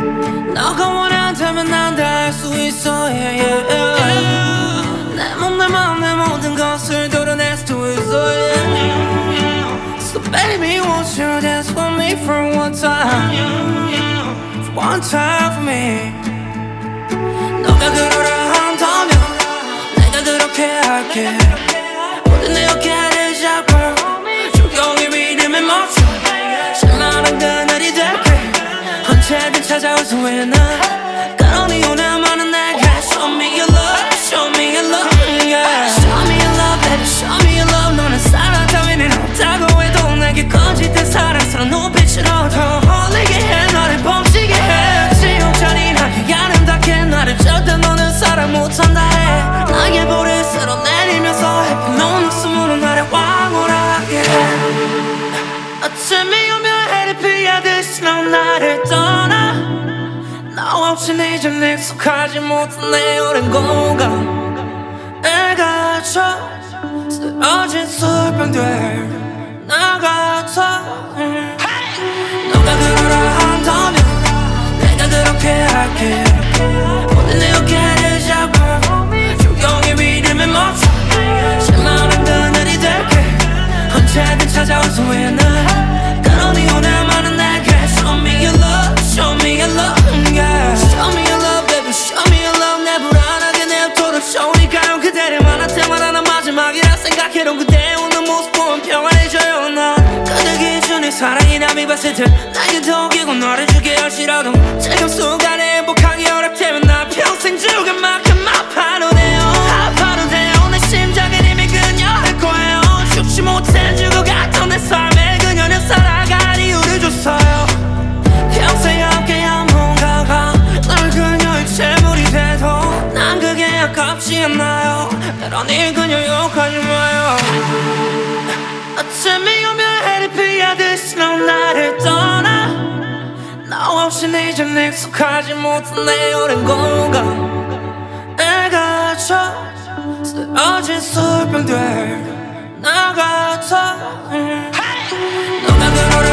너가 원한다면 난 다 할 수 있어 yeah, yeah, yeah. 내 몸 내 마음 내 모든 것을 드러낼 수 있어 yeah. So baby won't you dance with me for one time For one time for me 너가 그러라 한다면 내가 그렇게 할게 모든 내 어깨를 잡고 조용히 리듬에 멈춰 실망한 그날이 될게 언제든 찾아올 수 있는 그런 이유는 내게 Show me your love, show me your love yeah. Show me your love, baby, show me your love 너는 사랑 따위는 없다고 해도 내게 거짓된 사랑스러운 눈빛으로 더 홀리게 해 나를 멈추게 해 지옥자리 나게 아름답게 나를 절대 너는 사랑 못한다 해 나의 볼을 쓸어내리면서 해피 놓은 웃음으로 나를 황홀하게 해 아침이 오면 해를 피하듯이 넌 나를 떠나 너 없이는 이제 익숙하지 못한 내 오랜 공간 내 갇혀 쓰러진 술병들 나 같아 너가 그러라 한다면 내가 그렇게 할게 모든 내 어깨를 잡고 조용히 리듬에 멈춰 실망한 그날이 될게 언제든 찾아올 수 있는 그런 이유는 내게 Show me your love, show me your love yeah. Show me your love, baby, show me your love 내 불안하게 냅둬도 좋으니까요 그대를 만날 때마다 난 마지막이라 생각해도 그대 웃는 모습 보면 평안해져요 난 그대 기준의 사랑이나 미봤을 때 나에게 더 기고 너를 주게 할지라도 지금 순간에 행복하게 허락되면 나 평생 죽을 만큼 아파도 돼요 아파도 돼요 내 심장은 이미 그녀일 거예요 죽지 못해 죽어갔던 내 삶에 그녀는 살아갈 이유를 줬어요 평생 함께한 뭔가가 널 그녀의 재물이 돼도 난 그게 아깝지 않나요 때론 이 그녀 욕하지 마요 아침이 오면 해를 피하듯이 넌 나를 떠나 너 없이는 이제 익숙하지 못한 내 오랜 공간 내 갇혀 쓰러진 술병들 나 같아 너가 그러라